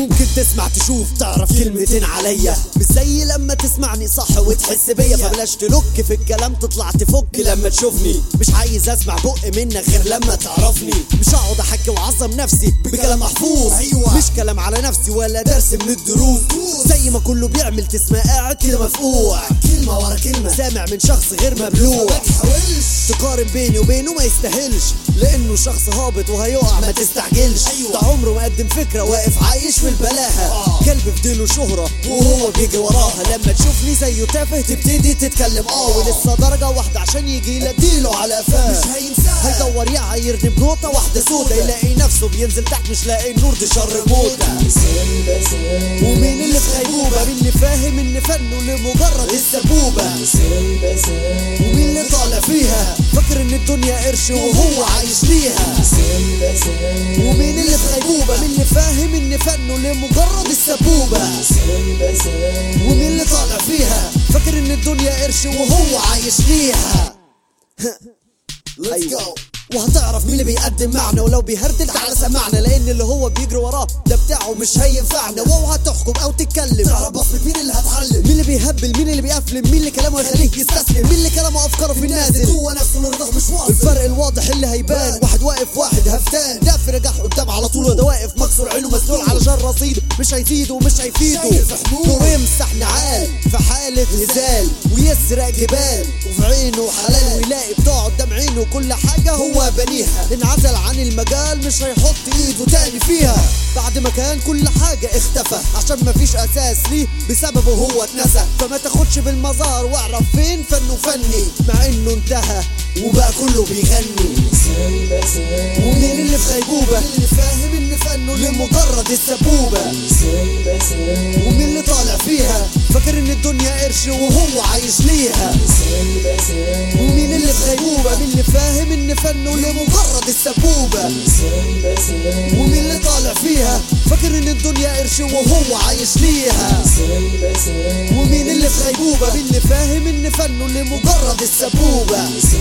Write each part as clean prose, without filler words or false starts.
ممكن تسمع تشوف تعرف كلمتين عليا، مش زي لما تسمعني صح وتحس بيا. فبلاش تلك في الكلام تطلع تفك لما تشوفني. مش عايز اسمع بق منك غير لما تعرفني. مش هقعد احكي واعظم نفسي بكلام محفوظ، مش كلام على نفسي ولا درس من الدروس. زي ما كله بيعمل تسمع قاعد كده مفقوع، كلمة ورا كلمة سامع من شخص غير مبلوع. ما تحاولش تقارن بيني وبينه، ما يستاهلش لانه شخص هابط وهيقع ما تستعجلش. ده عمره ما قدم فكرة، واقف عايش في البلاهة. كلب في ديله شهرة وهو بيجي وراها. لما تشوفني زيه تافه تبتدي تتكلم ولسه درجة واحدة عشان يجي لديله على قفاه. مش هينساها، هيدور يعايرني بنوطة واحدة سودا، يلاقي نفسه بينزل تحت مش لاقي النور. دي شر موتة. ومين اللي في غيبوبة؟ مين اللي فاهم ان فنه لمجرد السبوبة؟ ومين اللي طالع فيها فاكر ان الدنيا قرش وهو عايش ليها؟ ومين اللي في غيبوبة؟ مين اللي فاهم ان فنه لمجرد السبوبة؟ ومين اللي طالع فيها فاكر ان الدنيا قرش وهو عايش ليها؟ Let's go. وهتعرف مين اللي بيقدم معنى ولو بيهردل تعالى سمعنا، لان اللي هو بيجري وراه ده بتاعه مش هينفعنا. واو هتحكم او تتكلم تعرف بصمة مين اللي هتعلم، مين اللي بيهبل، مين اللي بيقفلم، مين اللي كلامه يخليه يستسلم، مين اللي كلامه افكاره في النازل هو نفسه اللي رضاه مش واصل. الفرق الواضح اللي هيبان، واحد واقف واحد هفتان، ده في نجاح قدام على طول وده واقف مكسور عينه مسلول على جر رصيد. مش هيزيد ومش هيفيده، نور يمسح نعال في حالة هزال ويسرق جبال وفي عينه حلال، ويلاقي بتوع قدام عينه كل حاجة هو بنيها. انعزل عن المجال مش هيحط ايده تاني فيها، بعد ما كان كل حاجة اختفى عشان مفيش اساس ليه بسببه هو اتنسى. فما تاخدش بالمظاهر واعرف فين فنه فني مع انه انتهى وبقى كله بيغني. ومين اللي في غيبوبة؟ اللي فاهم ان فنه لمجرد السبوبة. ومين اللي طالع فيها فاكر ان الدنيا قرش وهو عايش ليها؟ ومين اللي في غيبوبة؟ مين اللي فاهم ان فنه لمجرد السبوبة؟ ومين اللي طالع فيها فاكر ان الدنيا قرش وهو عايش ليها؟ ومين اللي في غيبوبة؟ مين اللي فاهم ان فنه لمجرد السبوبة؟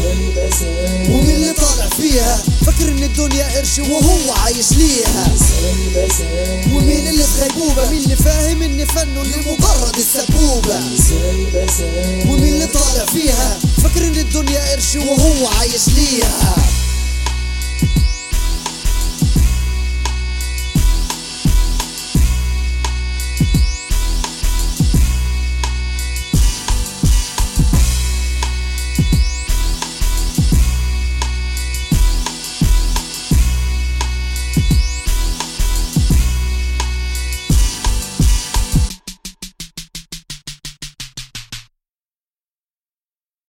ومين اللي طالع فيها فاكر ان الدنيا قرش وهو عايش ليها؟ ومين اللي في غيبوبة؟ مين اللي فاهم ان فنه لمجرد السبوبة؟ ومين اللي طالع فيها فاكر ان الدنيا قرش وهو عايش ليها؟